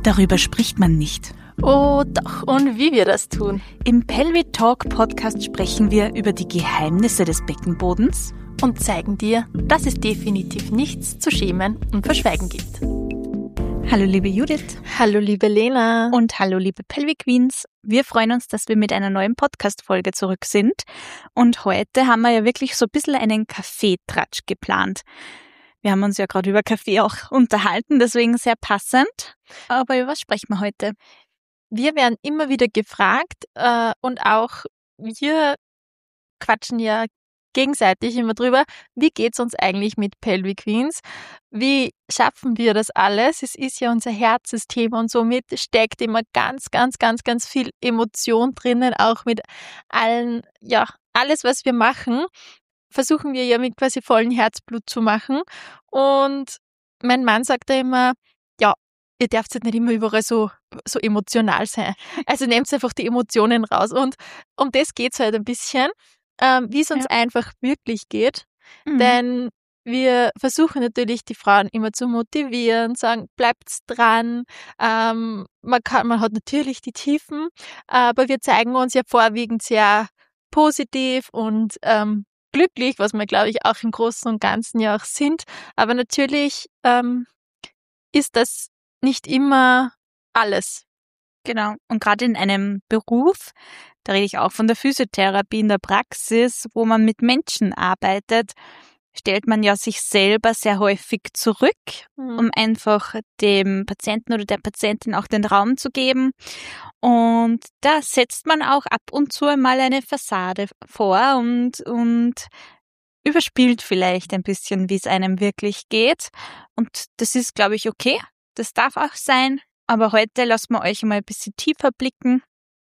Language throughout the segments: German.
darüber spricht man nicht. Oh doch, und wie wir das tun. Im Pelvic Talk Podcast sprechen wir über die Geheimnisse des Beckenbodens und zeigen dir, dass es definitiv nichts zu schämen und verschweigen gibt. Hallo liebe Judith. Hallo liebe Lena. Und hallo liebe Pelvic Queens. Wir freuen uns, dass wir mit einer neuen Podcast-Folge zurück sind. Und heute haben wir ja wirklich so ein bisschen einen Kaffeetratsch geplant. Wir haben uns ja gerade über Kaffee auch unterhalten, deswegen sehr passend. Aber über was sprechen wir heute? Wir werden immer wieder gefragt und auch wir quatschen ja gegenseitig immer drüber, wie geht's uns eigentlich mit Pelvic Queens? Wie schaffen wir das alles? Es ist ja unser Herzensthema und somit steckt immer ganz viel Emotion drinnen, auch mit allen, ja, alles, was wir machen, versuchen wir ja mit quasi vollem Herzblut zu machen. Und mein Mann sagt da immer, ja, ihr dürft jetzt nicht immer überall so emotional sein. Also nehmt einfach die Emotionen raus. Und um das geht's halt ein bisschen, wie es uns einfach wirklich geht. Mhm. Denn wir versuchen natürlich, die Frauen immer zu motivieren, sagen, bleibt dran. Man hat natürlich die Tiefen, aber wir zeigen uns ja vorwiegend sehr positiv und glücklich, was wir, glaube ich, auch im Großen und Ganzen ja auch sind. Aber natürlich ist das nicht immer alles. Genau. Und gerade in einem Beruf, da rede ich auch von der Physiotherapie in der Praxis, wo man mit Menschen arbeitet, stellt man ja sich selber sehr häufig zurück, um einfach dem Patienten oder der Patientin auch den Raum zu geben. Und da setzt man auch ab und zu einmal eine Fassade vor und überspielt vielleicht ein bisschen, wie es einem wirklich geht. Und das ist, glaube ich, okay. Das darf auch sein. Aber heute lassen wir euch mal ein bisschen tiefer blicken.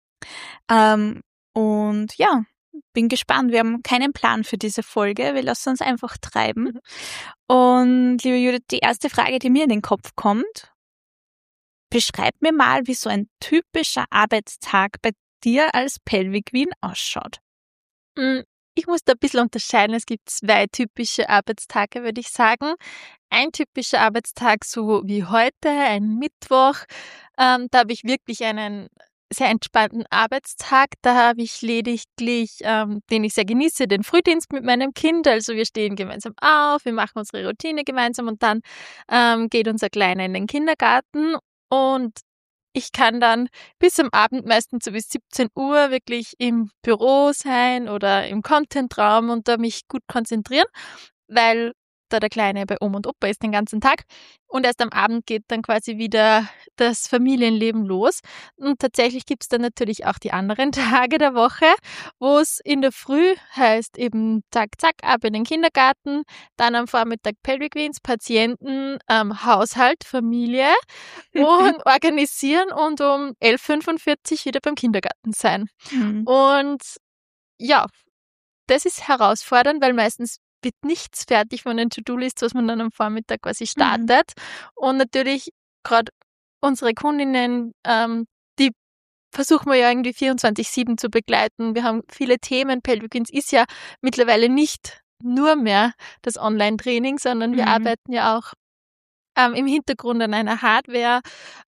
Und ja, bin gespannt. Wir haben keinen Plan für diese Folge. Wir lassen uns einfach treiben. Und liebe Judith, die erste Frage, die mir in den Kopf kommt, beschreib mir mal, wie so ein typischer Arbeitstag bei dir als Pelvic Queen ausschaut. Ich muss da ein bisschen unterscheiden. Es gibt 2 typische Arbeitstage, würde ich sagen. Ein typischer Arbeitstag, so wie heute, ein Mittwoch, da habe ich wirklich einen sehr entspannten Arbeitstag. Da habe ich lediglich, den ich sehr genieße, den Frühdienst mit meinem Kind. Also wir stehen gemeinsam auf, wir machen unsere Routine gemeinsam und dann geht unser Kleiner in den Kindergarten und ich kann dann bis am Abend, meistens so bis 17 Uhr, wirklich im Büro sein oder im Contentraum und da mich gut konzentrieren, weil da der Kleine bei Oma und Opa ist den ganzen Tag. Und erst am Abend geht dann quasi wieder das Familienleben los. Und tatsächlich gibt es dann natürlich auch die anderen Tage der Woche, wo es in der Früh heißt eben zack, zack, ab in den Kindergarten, dann am Vormittag Pelvic Queens, Patienten, Haushalt, Familie und organisieren und um 11:45 wieder beim Kindergarten sein. Und ja, das ist herausfordernd, weil meistens wird nichts fertig von den To-Do-Lists, was man dann am Vormittag quasi startet. Und natürlich gerade unsere Kundinnen, die versuchen wir ja irgendwie 24/7 zu begleiten. Wir haben viele Themen. Pelvic Queens ist ja mittlerweile nicht nur mehr das Online-Training, sondern wir arbeiten ja auch im Hintergrund an einer Hardware.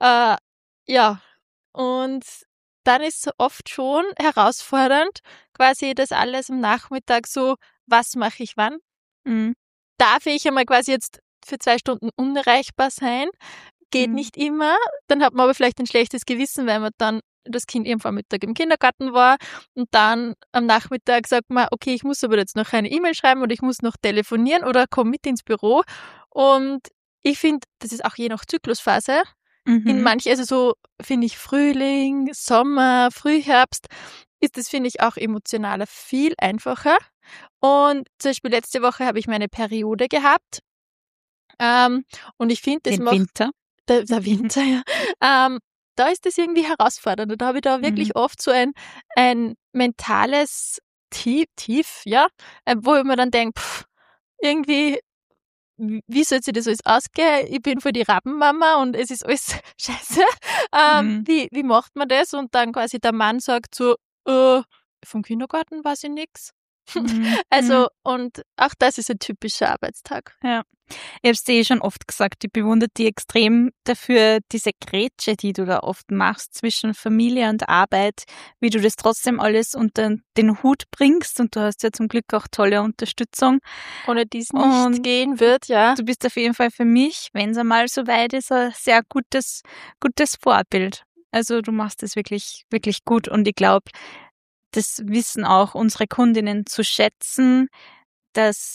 Und dann ist es oft schon herausfordernd, quasi das alles am Nachmittag so, was mache ich wann? Darf ich einmal quasi jetzt für 2 Stunden unerreichbar sein? Geht nicht immer. Dann hat man aber vielleicht ein schlechtes Gewissen, weil man dann das Kind am Vormittag im Kindergarten war und dann am Nachmittag sagt man, okay, ich muss aber jetzt noch eine E-Mail schreiben oder ich muss noch telefonieren oder komm mit ins Büro. Und ich finde, das ist auch je nach Zyklusphase. In manchen, also so finde ich Frühling, Sommer, Frühherbst, ist das, finde ich, auch emotionaler viel einfacher. Und zum Beispiel letzte Woche habe ich meine Periode gehabt. Und ich finde, das macht... Winter. Der Winter, ja. Da ist das irgendwie herausfordernd. Da habe ich da wirklich oft so ein mentales Tief, ja, wo ich mir dann denke, irgendwie, wie soll sich das alles ausgehen? Ich bin für die Rabenmama und es ist alles scheiße. Wie macht man das? Und dann quasi der Mann sagt so, vom Kindergarten weiß ich nix. Also, und auch das ist ein typischer Arbeitstag. Ja. Ich habe es dir schon oft gesagt, ich bewundere dich extrem dafür, diese Grätsche, die du da oft machst zwischen Familie und Arbeit, wie du das trotzdem alles unter den Hut bringst, und du hast ja zum Glück auch tolle Unterstützung. Ohne die es nicht gehen wird, ja. Du bist auf jeden Fall für mich, wenn es einmal so weit ist, ein sehr gutes Vorbild. Also du machst es wirklich, wirklich gut, und ich glaube, das wissen auch unsere Kundinnen zu schätzen, dass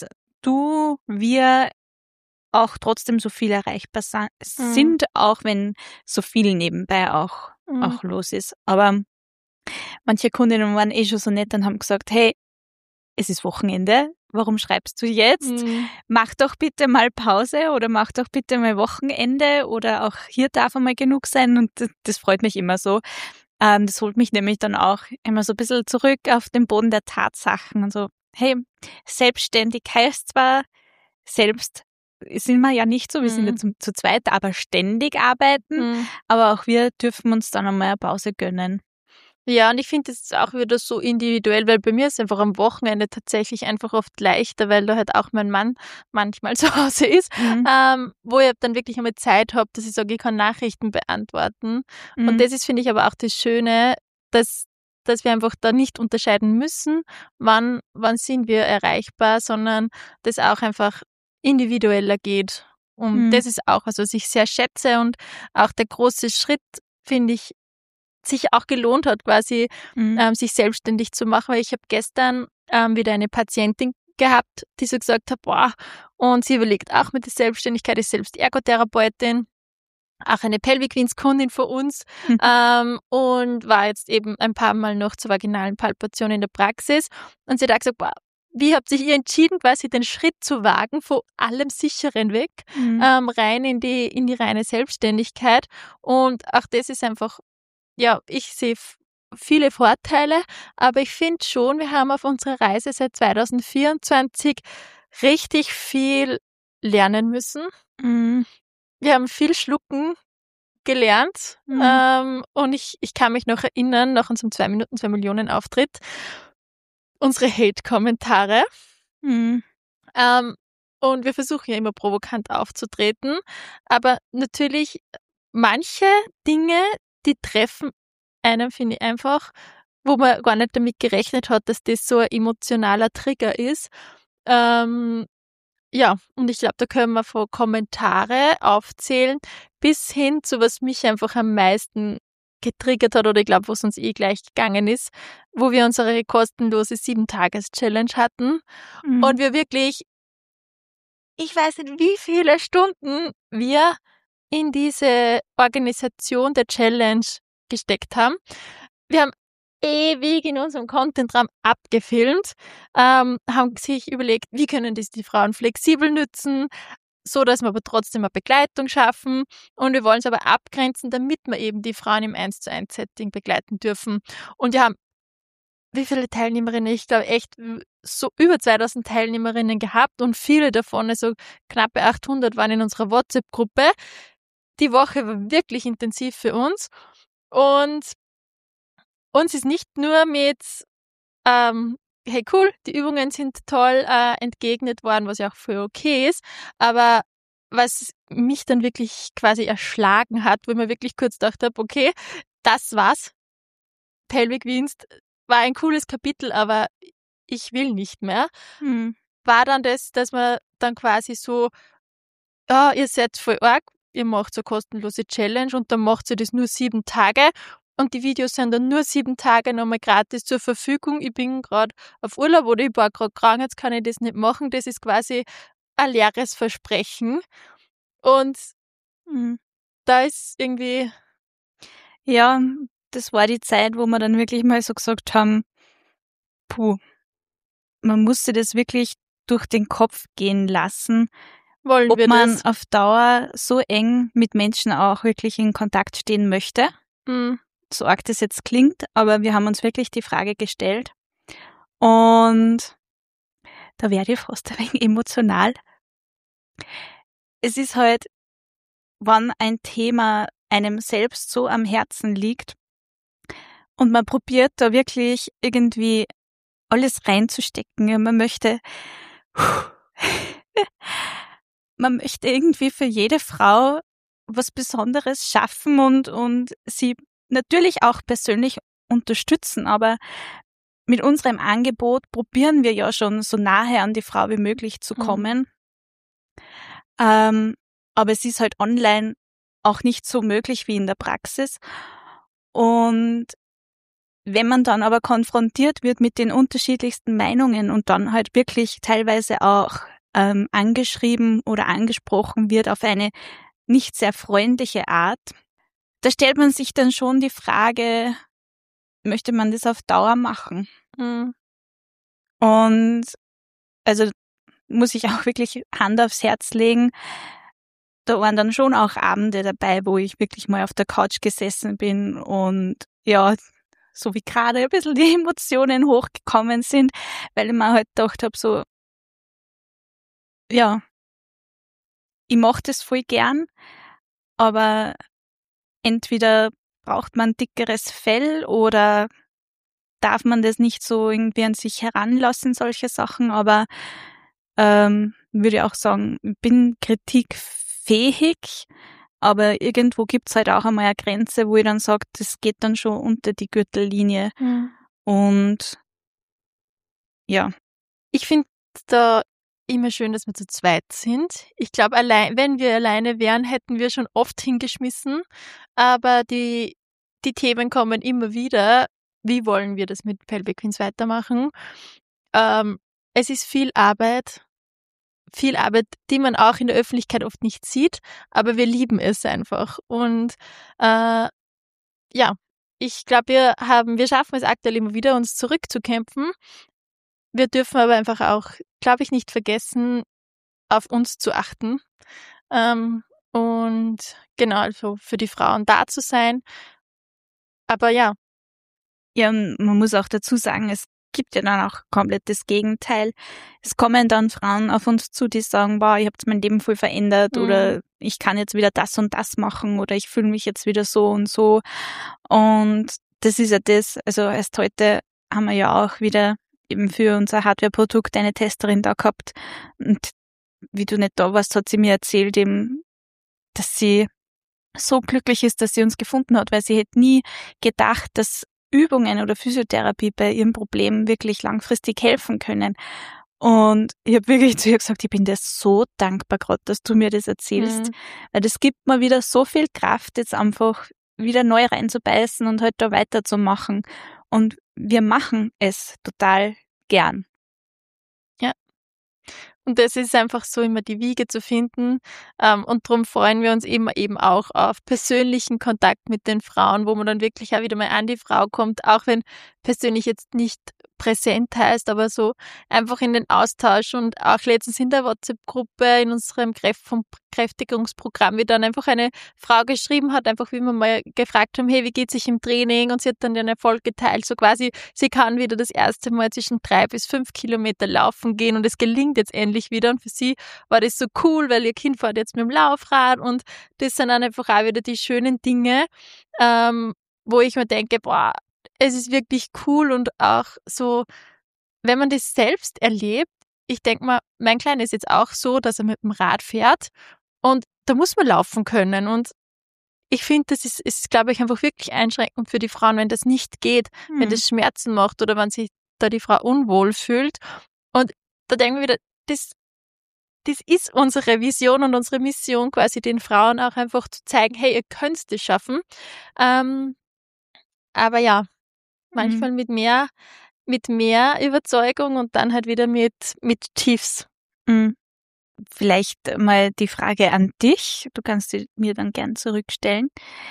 wir auch trotzdem so viel erreichbar sind, auch wenn so viel nebenbei auch los ist. Aber manche Kundinnen waren schon so nett und haben gesagt, hey, es ist Wochenende, warum schreibst du jetzt? Mach doch bitte mal Pause oder mach doch bitte mal Wochenende, oder auch hier darf einmal genug sein, und das freut mich immer so. Das holt mich nämlich dann auch immer so ein bisschen zurück auf den Boden der Tatsachen und so, hey, selbstständig heißt zwar, selbst sind wir ja nicht so, wir sind ja zu zweit, aber ständig arbeiten, aber auch wir dürfen uns dann einmal eine Pause gönnen. Ja, und ich finde, das ist auch wieder so individuell, weil bei mir ist einfach am Wochenende tatsächlich einfach oft leichter, weil da halt auch mein Mann manchmal zu Hause ist, wo ich dann wirklich einmal Zeit habe, dass ich sage, ich kann Nachrichten beantworten. Und das ist, finde ich, aber auch das Schöne, dass wir einfach da nicht unterscheiden müssen, wann sind wir erreichbar, sondern das auch einfach individueller geht. Und das ist auch, also was ich sehr schätze, und auch der große Schritt, finde ich, sich auch gelohnt hat, quasi sich selbstständig zu machen, weil ich habe gestern wieder eine Patientin gehabt, die so gesagt hat, boah, und sie überlegt auch mit der Selbstständigkeit, ist selbst Ergotherapeutin, auch eine Pelvic Queens Kundin von uns und war jetzt eben ein paar Mal noch zur vaginalen Palpation in der Praxis, und sie hat auch gesagt, boah, wie habt ihr entschieden, quasi den Schritt zu wagen, von allem Sicheren weg, rein in die reine Selbstständigkeit, und auch das ist einfach, ja, ich sehe viele Vorteile, aber ich finde schon, wir haben auf unserer Reise seit 2024 richtig viel lernen müssen. Wir haben viel schlucken gelernt und ich kann mich noch erinnern, nach unserem 2 Minuten 2 Millionen Auftritt, unsere Hate-Kommentare. Und wir versuchen ja immer provokant aufzutreten, aber natürlich manche Dinge, die treffen einen, finde ich, einfach, wo man gar nicht damit gerechnet hat, dass das so ein emotionaler Trigger ist. Ja, und ich glaube, da können wir von Kommentare aufzählen bis hin zu, was mich einfach am meisten getriggert hat, oder ich glaube, was uns gleich gegangen ist, wo wir unsere kostenlose 7-Tages-Challenge hatten und wir wirklich, ich weiß nicht, wie viele Stunden wir in diese Organisation der Challenge gesteckt haben. Wir haben ewig in unserem Content-Raum abgefilmt, haben sich überlegt, wie können das die Frauen flexibel nützen, so dass wir aber trotzdem eine Begleitung schaffen, und wir wollen es aber abgrenzen, damit wir eben die Frauen im 1:1-Setting begleiten dürfen. Und wir haben, wie viele Teilnehmerinnen? Ich glaube echt so über 2000 Teilnehmerinnen gehabt, und viele davon, also knappe 800, waren in unserer WhatsApp-Gruppe. Die Woche war wirklich intensiv für uns, und uns ist nicht nur mit hey cool, die Übungen sind toll entgegnet worden, was ja auch voll okay ist, aber was mich dann wirklich quasi erschlagen hat, wo ich mir wirklich kurz gedacht habe, okay, das war's. Pelvic Queens war ein cooles Kapitel, aber ich will nicht mehr. War dann das, dass man dann quasi so, ja, ihr seid voll arg, ihr macht so eine kostenlose Challenge und dann macht ihr das nur 7 Tage. Und die Videos sind dann nur 7 Tage nochmal gratis zur Verfügung. Ich bin gerade auf Urlaub oder ich war gerade krank, jetzt kann ich das nicht machen. Das ist quasi ein leeres Versprechen. Und da ist irgendwie... Ja, das war die Zeit, wo wir dann wirklich mal so gesagt haben, man musste das wirklich durch den Kopf gehen lassen, ob man auf Dauer so eng mit Menschen auch wirklich in Kontakt stehen möchte. So arg das jetzt klingt, aber wir haben uns wirklich die Frage gestellt. Und da werde ich fast ein wenig emotional. Es ist halt, wenn ein Thema einem selbst so am Herzen liegt und man probiert da wirklich irgendwie alles reinzustecken. Ja, man möchte irgendwie für jede Frau was Besonderes schaffen und sie natürlich auch persönlich unterstützen, aber mit unserem Angebot probieren wir ja schon so nahe an die Frau wie möglich zu kommen. Aber es ist halt online auch nicht so möglich wie in der Praxis. Und wenn man dann aber konfrontiert wird mit den unterschiedlichsten Meinungen und dann halt wirklich teilweise auch angeschrieben oder angesprochen wird auf eine nicht sehr freundliche Art, da stellt man sich dann schon die Frage, möchte man das auf Dauer machen? Mhm. Und also muss ich auch wirklich Hand aufs Herz legen, da waren dann schon auch Abende dabei, wo ich wirklich mal auf der Couch gesessen bin und ja, so wie gerade ein bisschen die Emotionen hochgekommen sind, weil ich mir halt gedacht habe, so, ja, ich mache das voll gern, aber entweder braucht man dickeres Fell oder darf man das nicht so irgendwie an sich heranlassen, solche Sachen, aber würde auch sagen, ich bin kritikfähig, aber irgendwo gibt's halt auch einmal eine Grenze, wo ich dann sage, das geht dann schon unter die Gürtellinie. Und ja. Ich finde da immer schön, dass wir zu zweit sind. Ich glaube, wenn wir alleine wären, hätten wir schon oft hingeschmissen. Aber die Themen kommen immer wieder. Wie wollen wir das mit Pelvic Queens weitermachen? Es ist viel Arbeit, die man auch in der Öffentlichkeit oft nicht sieht, aber wir lieben es einfach. Und ja, ich glaube, wir schaffen es aktuell immer wieder, uns zurückzukämpfen. Wir dürfen aber einfach auch, glaube ich, nicht vergessen, auf uns zu achten. Und genau, also für die Frauen da zu sein. Aber ja. Ja, man muss auch dazu sagen, es gibt ja dann auch komplett das Gegenteil. Es kommen dann Frauen auf uns zu, die sagen, wow, ich habe mein Leben voll verändert oder ich kann jetzt wieder das und das machen oder ich fühle mich jetzt wieder so und so. Und das ist ja das, also erst heute haben wir ja auch wieder eben für unser Hardware-Produkt eine Testerin da gehabt. Und wie du nicht da warst, hat sie mir erzählt eben, dass sie so glücklich ist, dass sie uns gefunden hat, weil sie hätte nie gedacht, dass Übungen oder Physiotherapie bei ihrem Problem wirklich langfristig helfen können. Und ich habe wirklich zu ihr gesagt, ich bin dir so dankbar gerade, dass du mir das erzählst, weil das gibt mir wieder so viel Kraft, jetzt einfach wieder neu reinzubeißen und halt da weiterzumachen. Und wir machen es total gern. Ja. Und das ist einfach so immer die Wiege zu finden. Und darum freuen wir uns eben auch auf persönlichen Kontakt mit den Frauen, wo man dann wirklich auch wieder mal an die Frau kommt, auch wenn persönlich jetzt nicht präsent heißt, aber so einfach in den Austausch. Und auch letztens in der WhatsApp-Gruppe in unserem Kräftigungsprogramm, wie dann einfach eine Frau geschrieben hat, einfach wie wir mal gefragt haben, hey, wie geht's sich im Training? Und sie hat dann den Erfolg geteilt, so quasi, sie kann wieder das erste Mal zwischen 3 bis 5 Kilometer laufen gehen und es gelingt jetzt endlich wieder. Und für sie war das so cool, weil ihr Kind fährt jetzt mit dem Laufrad und das sind dann einfach auch wieder die schönen Dinge, wo ich mir denke, boah, es ist wirklich cool und auch so, wenn man das selbst erlebt, ich denke mal, mein Kleiner ist jetzt auch so, dass er mit dem Rad fährt und da muss man laufen können und ich finde, das ist, glaube ich, einfach wirklich einschränkend für die Frauen, wenn das nicht geht, wenn das Schmerzen macht oder wenn sich da die Frau unwohl fühlt. Und da denken wir wieder, das ist unsere Vision und unsere Mission, quasi den Frauen auch einfach zu zeigen, hey, ihr könnt es schaffen. Aber ja, manchmal mit mehr Überzeugung und dann halt wieder mit Tiefs. Vielleicht mal die Frage an dich. Du kannst sie mir dann gern zurückstellen.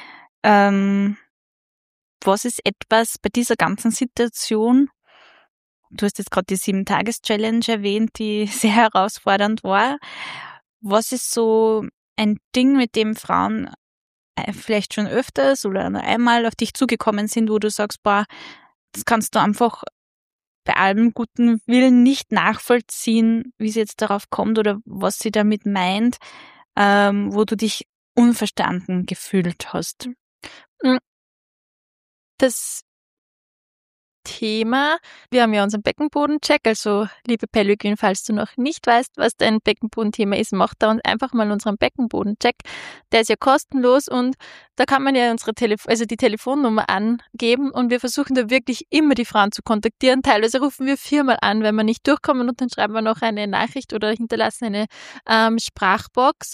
Was ist etwas bei dieser ganzen Situation? Du hast jetzt gerade die 7-Tages-Challenge erwähnt, die sehr herausfordernd war. Was ist so ein Ding, mit dem Frauen vielleicht schon öfters oder nur einmal auf dich zugekommen sind, wo du sagst, boah, das kannst du einfach bei allem guten Willen nicht nachvollziehen, wie sie jetzt darauf kommt oder was sie damit meint, wo du dich unverstanden gefühlt hast? Das Thema. Wir haben ja unseren Beckenbodencheck, also liebe Pelvic-Queen, falls du noch nicht weißt, was dein Beckenbodenthema ist, mach da uns einfach mal unseren Beckenbodencheck. Der ist ja kostenlos und da kann man ja die Telefonnummer angeben und wir versuchen da wirklich immer die Frauen zu kontaktieren. Teilweise rufen wir 4-mal an, wenn wir nicht durchkommen und dann schreiben wir noch eine Nachricht oder hinterlassen eine Sprachbox.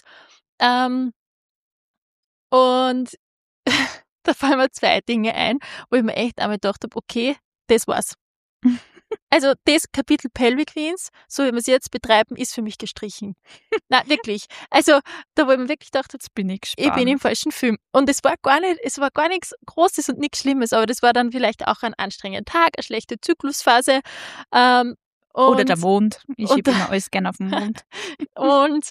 Und da fallen mir 2 Dinge ein, wo ich mir echt einmal gedacht habe, okay, das war's. Also das Kapitel Pelvic Queens, so wie wir es jetzt betreiben, ist für mich gestrichen. Nein, wirklich. Also da, wo ich mir wirklich gedacht habe, Bin ich gespannt. ich bin im falschen Film. Und es war gar nichts Großes und nichts Schlimmes, aber das war dann vielleicht auch ein anstrengender Tag, eine schlechte Zyklusphase. Oder der Mond. Ich schiebe immer alles gerne auf den Mond. Und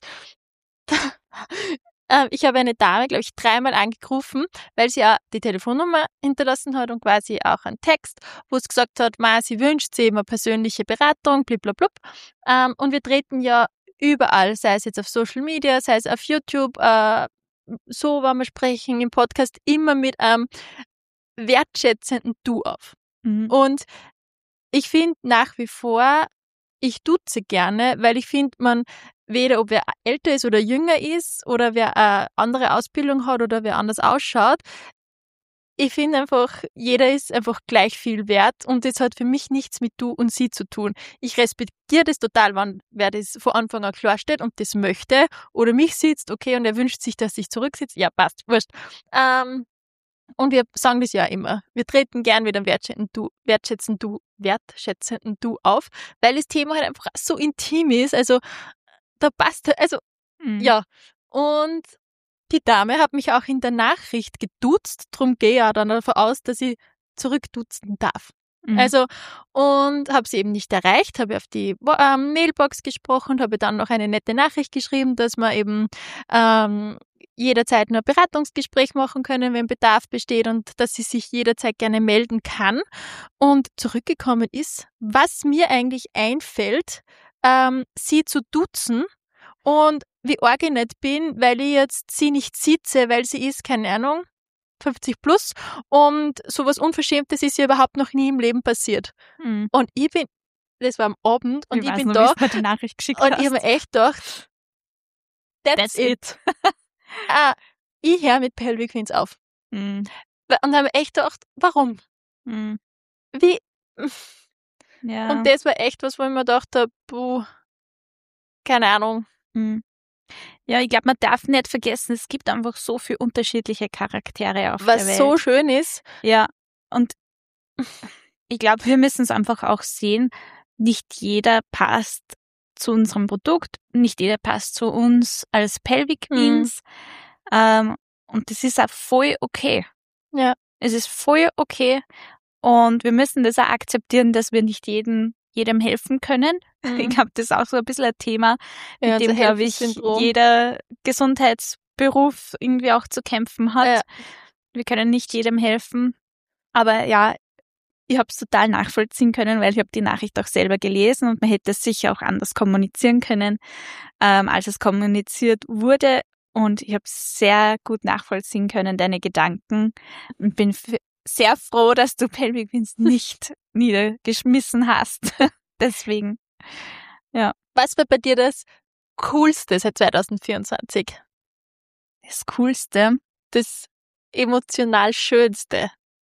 ich habe eine Dame, glaube ich, 3-mal angerufen, weil sie ja die Telefonnummer hinterlassen hat und quasi auch einen Text, wo es gesagt hat, sie wünscht sich immer persönliche Beratung, blablabla. Und wir treten ja überall, sei es jetzt auf Social Media, sei es auf YouTube, so, wenn wir sprechen, im Podcast, immer mit einem wertschätzenden Du auf. Mhm. Und ich finde nach wie vor, ich duze gerne, weil ich finde, man weder ob wer älter ist oder jünger ist oder wer eine andere Ausbildung hat oder wer anders ausschaut. Ich finde einfach, jeder ist einfach gleich viel wert und das hat für mich nichts mit du und sie zu tun. Ich respektiere das total, wenn wer das von Anfang an klarstellt und das möchte oder mich sitzt, okay, und er wünscht sich, dass ich zurücksitze. Ja, passt, wurscht. Und wir sagen das ja immer. Wir treten gern mit einem wertschätzenden Du auf, weil das Thema halt einfach so intim ist. Also da passt, ja. Und die Dame hat mich auch in der Nachricht geduzt, drum gehe ich ja dann davon aus, dass ich zurückduzen darf. Also, und habe sie eben nicht erreicht, habe auf die Mailbox gesprochen und habe dann noch eine nette Nachricht geschrieben, dass wir eben jederzeit ein Beratungsgespräch machen können, wenn Bedarf besteht und dass sie sich jederzeit gerne melden kann. Und zurückgekommen ist, was mir eigentlich einfällt, sie zu duzen und wie arg ich nicht bin, weil ich jetzt sie nicht sitze, weil sie ist, keine Ahnung, 50 plus und sowas Unverschämtes ist ja überhaupt noch nie im Leben passiert. Und das war am Abend und ich bin noch, da die Nachricht geschickt und hast. ich habe mir echt gedacht, that's it. Ich höre mit Pelvic Queens auf. Und habe mir echt gedacht, warum? Wie? Ja. Und das war echt was, wo ich mir gedacht habe, keine Ahnung. Ja, ich glaube, man darf nicht vergessen, es gibt einfach so viele unterschiedliche Charaktere auf der Welt. Was so schön ist. Ja, und ich glaube, wir müssen es einfach auch sehen, nicht jeder passt zu unserem Produkt, nicht jeder passt zu uns als Pelvic Queens. Und das ist auch voll okay. Ja. Es ist voll okay und wir müssen das auch akzeptieren, dass wir nicht jedem helfen können. Ich glaube, das ist auch so ein bisschen ein Thema, mit dem, glaube ich, jeder Gesundheitsberuf irgendwie auch zu kämpfen hat. Ja. Wir können nicht jedem helfen. Aber ja, ich habe es total nachvollziehen können, weil ich habe die Nachricht auch selber gelesen und man hätte es sicher auch anders kommunizieren können, als es kommuniziert wurde. Und ich habe sehr gut nachvollziehen können, deine Gedanken. Und bin sehr froh, dass du Pelvic Queens nicht niedergeschmissen hast. Deswegen, ja. Was war bei dir das Coolste seit 2024? Das Coolste? Das emotional Schönste?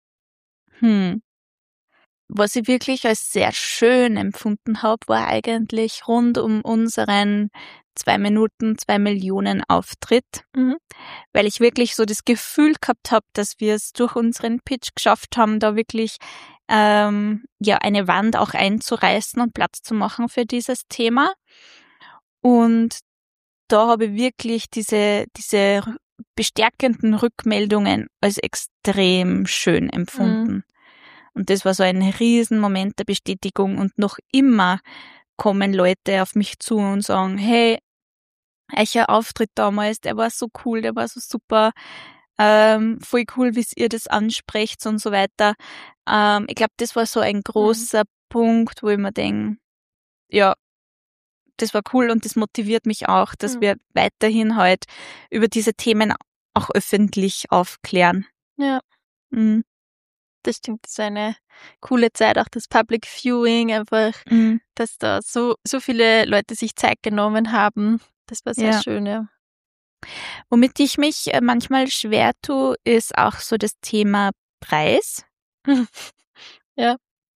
Was ich wirklich als sehr schön empfunden habe, war eigentlich rund um unseren 2 Minuten, 2 Millionen Auftritt, weil ich wirklich so das Gefühl gehabt habe, dass wir es durch unseren Pitch geschafft haben, da wirklich eine Wand auch einzureißen und Platz zu machen für dieses Thema. Und da habe ich wirklich diese bestärkenden Rückmeldungen als extrem schön empfunden. Und das war so ein Riesenmoment der Bestätigung und noch immer kommen Leute auf mich zu und sagen, hey, euer Auftritt damals, der war so cool, der war so super, voll cool, wie ihr das ansprecht und so weiter. Ich glaube, das war so ein großer Punkt, wo ich mir denke, ja, das war cool und das motiviert mich auch, dass wir weiterhin halt über diese Themen auch öffentlich aufklären. Ja. Das stimmt, das ist eine coole Zeit, auch das Public Viewing, einfach, dass da so viele Leute sich Zeit genommen haben. Das war sehr schön, ja. Womit ich mich manchmal schwer tue, ist auch so das Thema Preis. Ja.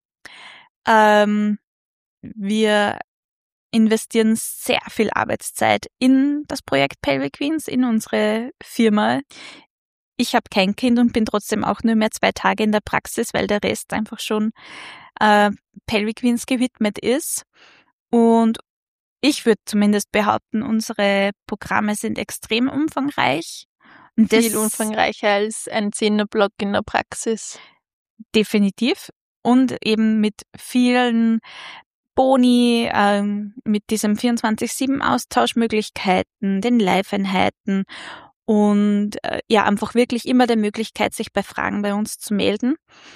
Wir investieren sehr viel Arbeitszeit in das Projekt Pelvic Queens, in unsere Firma. Ich habe kein Kind und bin trotzdem auch nur mehr 2 Tage in der Praxis, weil der Rest einfach schon Pelvic Queens gewidmet ist. Und ich würde zumindest behaupten, unsere Programme sind extrem umfangreich. Und viel umfangreicher als ein 10er-Block in der Praxis. Definitiv. Und eben mit vielen Boni, mit diesem 24/7 Austauschmöglichkeiten, den Live-Einheiten und einfach wirklich immer der Möglichkeit, sich bei Fragen bei uns zu melden.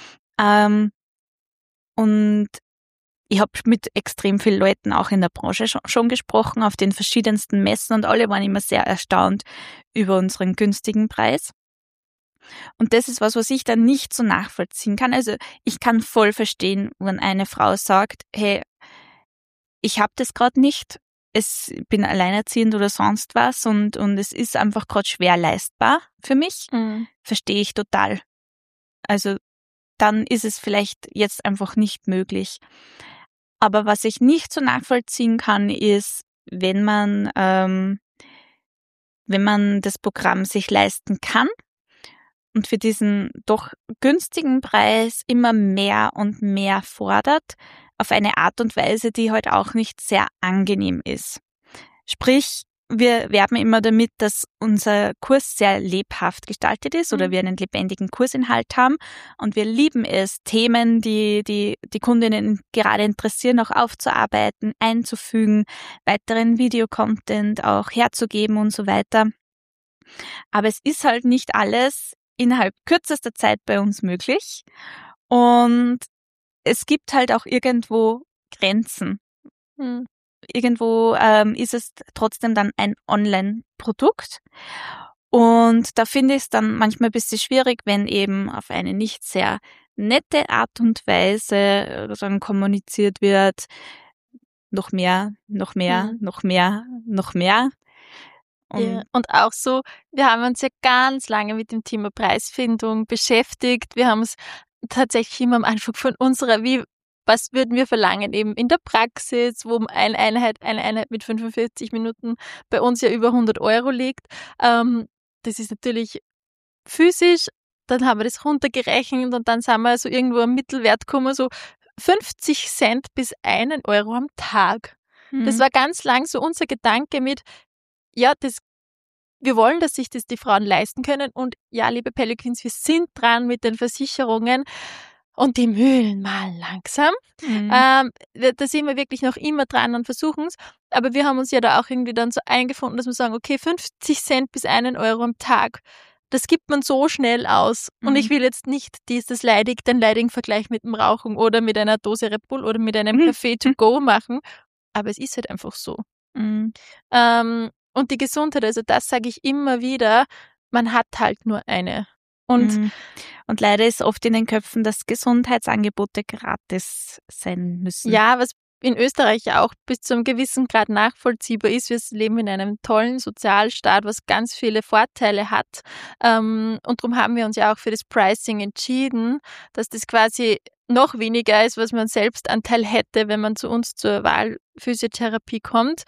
Und ich habe mit extrem vielen Leuten auch in der Branche schon gesprochen, auf den verschiedensten Messen, und alle waren immer sehr erstaunt über unseren günstigen Preis. Und das ist was ich dann nicht so nachvollziehen kann. Also ich kann voll verstehen, wenn eine Frau sagt, hey, ich habe das gerade nicht, bin alleinerziehend oder sonst was und es ist einfach gerade schwer leistbar für mich. Verstehe ich total. Also dann ist es vielleicht jetzt einfach nicht möglich. Aber was ich nicht so nachvollziehen kann, ist, wenn man das Programm sich leisten kann und für diesen doch günstigen Preis immer mehr und mehr fordert, auf eine Art und Weise, die halt auch nicht sehr angenehm ist. Sprich, wir werben immer damit, dass unser Kurs sehr lebhaft gestaltet ist oder wir einen lebendigen Kursinhalt haben, und wir lieben es, Themen, die Kundinnen gerade interessieren, auch aufzuarbeiten, einzufügen, weiteren Videocontent auch herzugeben und so weiter. Aber es ist halt nicht alles innerhalb kürzester Zeit bei uns möglich, und es gibt halt auch irgendwo Grenzen. Irgendwo ist es trotzdem dann ein Online-Produkt. Und da finde ich es dann manchmal ein bisschen schwierig, wenn eben auf eine nicht sehr nette Art und Weise dann kommuniziert wird, noch mehr. Ja. Und auch so, wir haben uns ja ganz lange mit dem Thema Preisfindung beschäftigt. Wir haben es tatsächlich immer am Anfang von unserer, was würden wir verlangen, eben in der Praxis, wo eine Einheit mit 45 Minuten bei uns ja über 100 € liegt. Das ist natürlich physisch, dann haben wir das runtergerechnet und dann sind wir so irgendwo am Mittelwert gekommen, so 50 Cent bis 1 € am Tag. Das war ganz lang so unser Gedanke mit, ja, wir wollen, dass sich das die Frauen leisten können, und ja, liebe Pelvic Queens, wir sind dran mit den Versicherungen und die mühlen mal langsam. Da sind wir wirklich noch immer dran und versuchen es, aber wir haben uns ja da auch irgendwie dann so eingefunden, dass wir sagen, okay, 50 Cent bis 1 € am Tag, das gibt man so schnell aus. Und ich will jetzt nicht den leidigen Vergleich mit dem Rauchen oder mit einer Dose Red Bull oder mit einem Café to go machen, aber es ist halt einfach so. Und die Gesundheit, also das sage ich immer wieder, man hat halt nur eine. Und leider ist oft in den Köpfen, dass Gesundheitsangebote gratis sein müssen. Ja, was in Österreich ja auch bis zu einem gewissen Grad nachvollziehbar ist. Wir leben in einem tollen Sozialstaat, was ganz viele Vorteile hat. Und darum haben wir uns ja auch für das Pricing entschieden, dass das quasi noch weniger ist, was man Selbstanteil hätte, wenn man zu uns zur Wahlphysiotherapie kommt.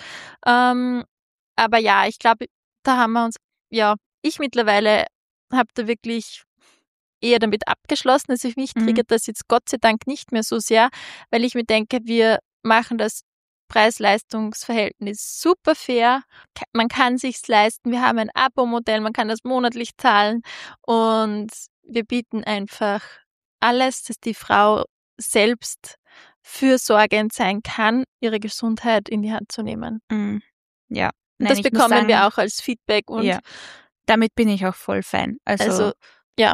Aber ja, ich glaube, da haben wir uns, ich mittlerweile habe da wirklich eher damit abgeschlossen. Also mich triggert das jetzt Gott sei Dank nicht mehr so sehr, weil ich mir denke, wir machen das Preis-Leistungs-Verhältnis super fair. Man kann sich's leisten. Wir haben ein Abo-Modell, man kann das monatlich zahlen, und wir bieten einfach alles, dass die Frau selbst fürsorgend sein kann, ihre Gesundheit in die Hand zu nehmen. Ja. Und das bekommen wir auch als Feedback. Und ja, damit bin ich auch voll fein. Also ja.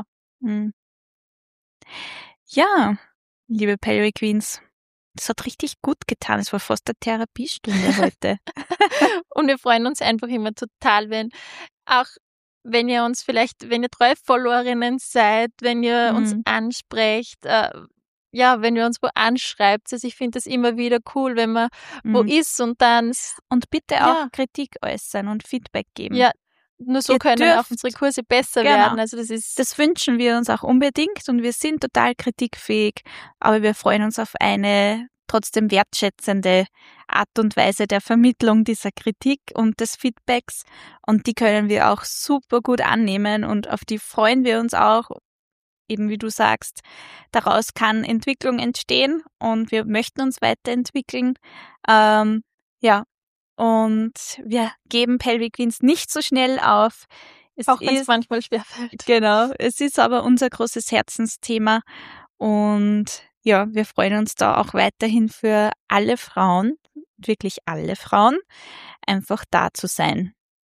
Ja, liebe Pelvic Queens, das hat richtig gut getan. Es war fast eine Therapiestunde heute. Und wir freuen uns einfach immer total, wenn auch wenn ihr treue Followerinnen seid, wenn ihr uns ansprecht, wenn ihr uns wo anschreibt. Also ich finde das immer wieder cool, wenn man wo ist und dann... Und bitte auch Kritik äußern und Feedback geben. Ja, nur so können auch unsere Kurse besser werden. Also das wünschen wir uns auch unbedingt und wir sind total kritikfähig, aber wir freuen uns auf eine trotzdem wertschätzende Art und Weise der Vermittlung dieser Kritik und des Feedbacks und die können wir auch super gut annehmen und auf die freuen wir uns auch, eben wie du sagst, daraus kann Entwicklung entstehen und wir möchten uns weiterentwickeln, und wir geben Pelvic Queens nicht so schnell auf. Auch wenn es manchmal schwerfällt. Genau, es ist aber unser großes Herzensthema und ja, wir freuen uns da auch weiterhin für alle Frauen, wirklich alle Frauen, einfach da zu sein.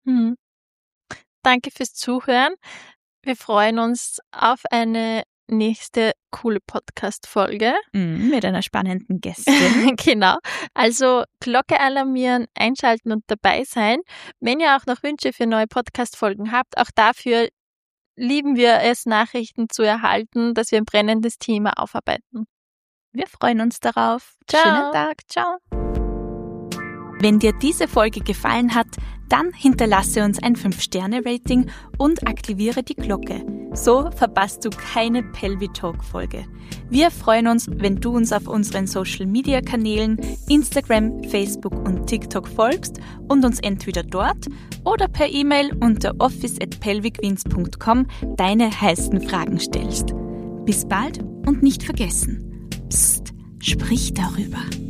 Danke fürs Zuhören. Wir freuen uns auf eine nächste coole Podcast-Folge. Mit einer spannenden Gästin. Genau. Also Glocke alarmieren, einschalten und dabei sein. Wenn ihr auch noch Wünsche für neue Podcast-Folgen habt, auch dafür lieben wir es, Nachrichten zu erhalten, dass wir ein brennendes Thema aufarbeiten. Wir freuen uns darauf. Ciao. Schönen Tag. Ciao. Wenn dir diese Folge gefallen hat, dann hinterlasse uns ein 5-Sterne-Rating und aktiviere die Glocke. So verpasst du keine Pelvitalk-Folge. Wir freuen uns, wenn du uns auf unseren Social-Media-Kanälen Instagram, Facebook und TikTok folgst und uns entweder dort oder per E-Mail unter office@pelvicqueens.com deine heißen Fragen stellst. Bis bald und nicht vergessen. Psst, sprich darüber.